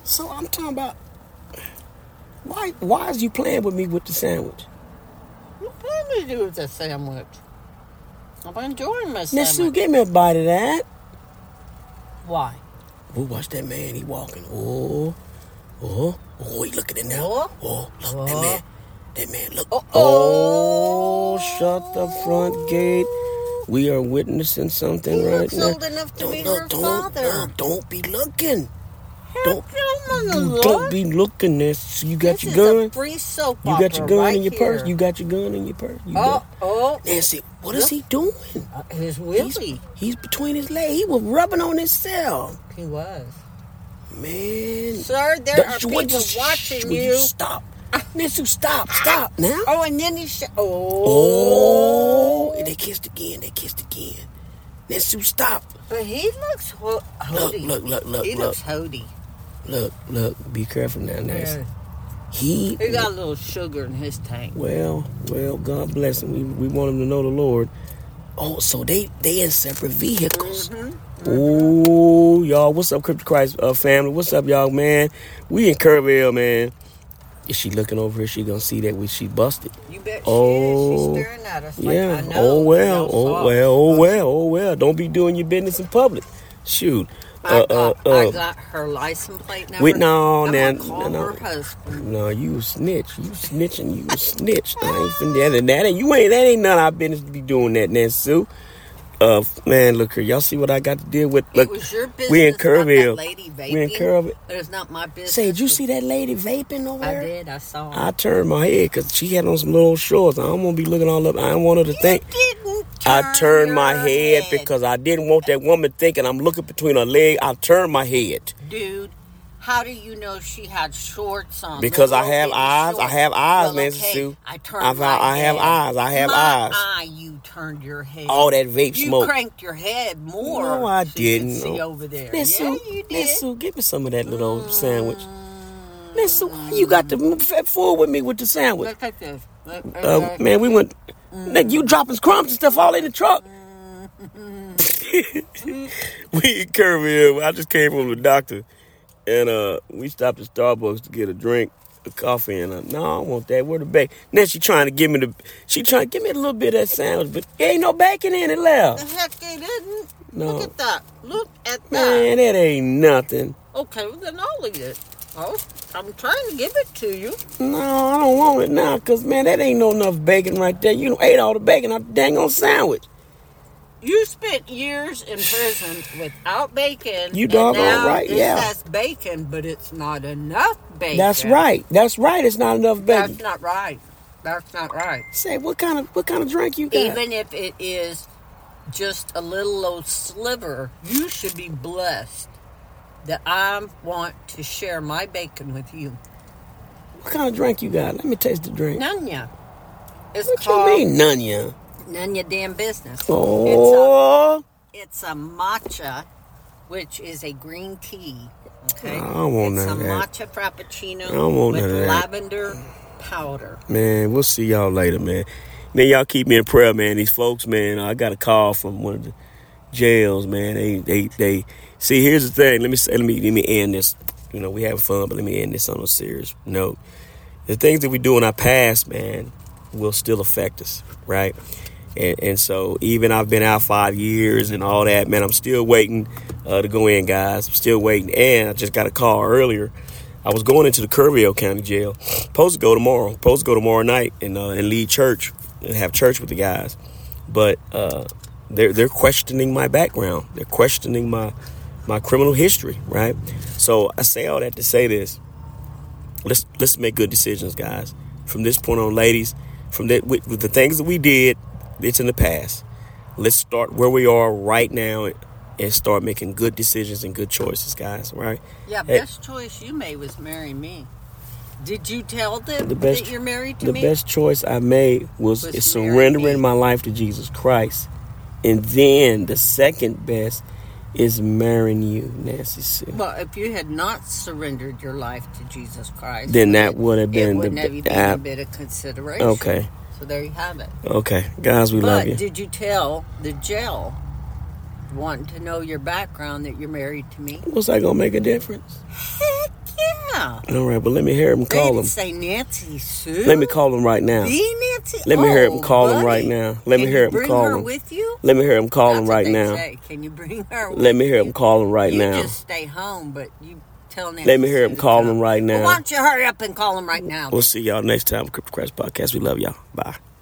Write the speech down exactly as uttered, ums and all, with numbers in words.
So I'm talking about, why why is you playing with me with the sandwich? What do you do with the sandwich? I'm enjoying my Now, sandwich. Sue, give me a bite of that. Why? Oh, watch that man. He walking. Oh, oh, oh, he looking at now. Oh. Oh, look, Oh. that man. That man, look. Oh, Oh, shut the front gate. We are witnessing something He right looks now. old enough to don't be look, her don't, father. No, don't be looking. Don't, Don't, you don't be looking. This, you got this your is gun. a free soap You opera got your gun right in your here. purse. You got your gun in your purse. You Oh, got, oh. Nancy, what is he doing? Uh, his willy. He's, he's between his legs. He was rubbing on his cell. He was. Man. Sir, there That- are what people you- watching will you. Stop. Nancy, stop. Stop now. Oh, and then he sh- Oh. Oh. They kissed again. They kissed again. Nancy, stop. But he looks ho- hoody. Look, look, look, look, He look. looks hoody. Look, look. Be careful now, Nancy. Yeah. He... He got a little sugar in his tank. Well, well, God bless him. We, we want him to know the Lord. Oh, so they they in separate vehicles. Mm-hmm. Oh, y'all, what's up, Crypto Christ uh, family? What's up, y'all, man? We in Kerrville, man. Is she looking over here? She gonna see that we she busted. You bet she Oh, is. She's staring at us. Yeah. Like, I know. Oh well. Y'all Oh saw well. us. Oh well. Oh well. Don't be doing your business in public. Shoot. I, Uh, got, uh, I uh, got her license plate number. Wait, no, I'm now, gonna call no, her no. husband. No, you snitch. You snitching. You snitch. I ain't finna that. That ain't you ain't that ain't none of our business to be doing that, Nancy Sue. Uh, man, look here. Y'all see what I got to deal with? Look, It was your business. we in not Kerrville. That lady vaping. We in Kerrville. But it's not my business. Say, did you see that lady vaping over I there? did. I saw her. I turned my head because she had on some little shorts. I don't want to be looking all up. I don't want her to You think. didn't I turn turned my your head, because I didn't want that woman thinking I'm looking between her leg. I turned my head. Dude, how do you know she had shorts on? Because I Little have bitty eyes. I shorts. have eyes, well, Nancy okay, Sue. I turned I've- my I have head. eyes. I have my eyes. eye, you turned your head. All that vape you smoke. cranked your head more. No, I so didn't. You could see No. over there. Nancy yeah, Sue, you did. Nancy Sue, give me some of that little Mm. sandwich. Nancy Sue, why you got to move forward with me with the sandwich? Look at this. Look, look, Uh, look. man, we went. Nigga, you dropping crumbs and stuff all in the truck. We in Kerrville. I just came from the doctor, and uh, we stopped at Starbucks to get a drink, a coffee, and uh, no, I don't want that. Where the bacon? Then she trying to give me the. She trying to give me a little bit of that sandwich, but there ain't no bacon in it The left. heck it isn't. No. Look at that. Look at that. Man, that ain't nothing. Okay, well then I'll eat it. Oh, I'm trying to give it to you. No, I don't want it now, cause man, that ain't no enough bacon right there. You done ate all the bacon out the dang on sandwich. You spent years in prison without bacon. You and doggone now right, this yeah. has bacon, but it's not enough bacon. That's right. That's right. It's not enough bacon. That's not right. That's not right. Say, what kind of what kind of drink you got? Even if it is just a little old sliver, you should be blessed that I want to share my bacon with you. What kind of drink you got? Let me taste the drink. Nunya. It's What called you mean, none ya? None your damn business. Oh, It's a, it's a matcha, which is a green tea. Okay, I don't want it's none a of that. matcha frappuccino I don't want with none of that. lavender powder. man, we'll see y'all later, man. Man, y'all keep me in prayer, man. These folks, man, I got a call from one of the jails, man. They, they, they. See, here's the thing. Let me say, let me, let me end this. You know, we having fun, but let me end this on a serious note. The things that we do in our past, man, will still affect us, right? And, and so even I've been out five years and all that, man, I'm still waiting uh, to go in, guys. I'm still waiting. And I just got a call earlier. I was going into the Kerrville County Jail. Supposed to go tomorrow. Supposed to go tomorrow night and uh, and lead church and have church with the guys. But uh, they're they're questioning my background. They're questioning my my criminal history, right? So I say all that to say this. Let's let's make good decisions, guys. From this point on, ladies, from that with, with the things that we did, it's in the past. Let's start where we are right now and, and start making good decisions and good choices, guys, right? Yeah, Hey. best choice you made was marry me. Did you tell them The best- that you're married to The me? best choice I made was, Was is marry surrendering me. my life to Jesus Christ. And then the second best is marrying you, Nancy Sue. Well, if you had not surrendered your life to Jesus Christ, Then that it- would have been it the wouldn't have even uh, a bit of consideration. Okay. So there you have it. Okay. Guys, we love But you. did you tell the jail, wanting to know your background, that you're married to me? What's that gonna make a difference? Heck yeah! Yeah. All right, but let me hear him They call didn't him. say Nancy Sue. Let me call him right now. The Nancy. Let me oh, hear him call buddy. him right now. Let Can me hear you him bring call her him. with you? Let me hear him call That's him what right they now. Say. Can you bring her with Let me hear you? him call him right you now. just stay home, but you tell Nancy. Let me hear him Sue to call come. him right Well, now. why don't you hurry up and call him right now? We'll then? see y'all next time. Crypto Crash Podcast. We love y'all. Bye.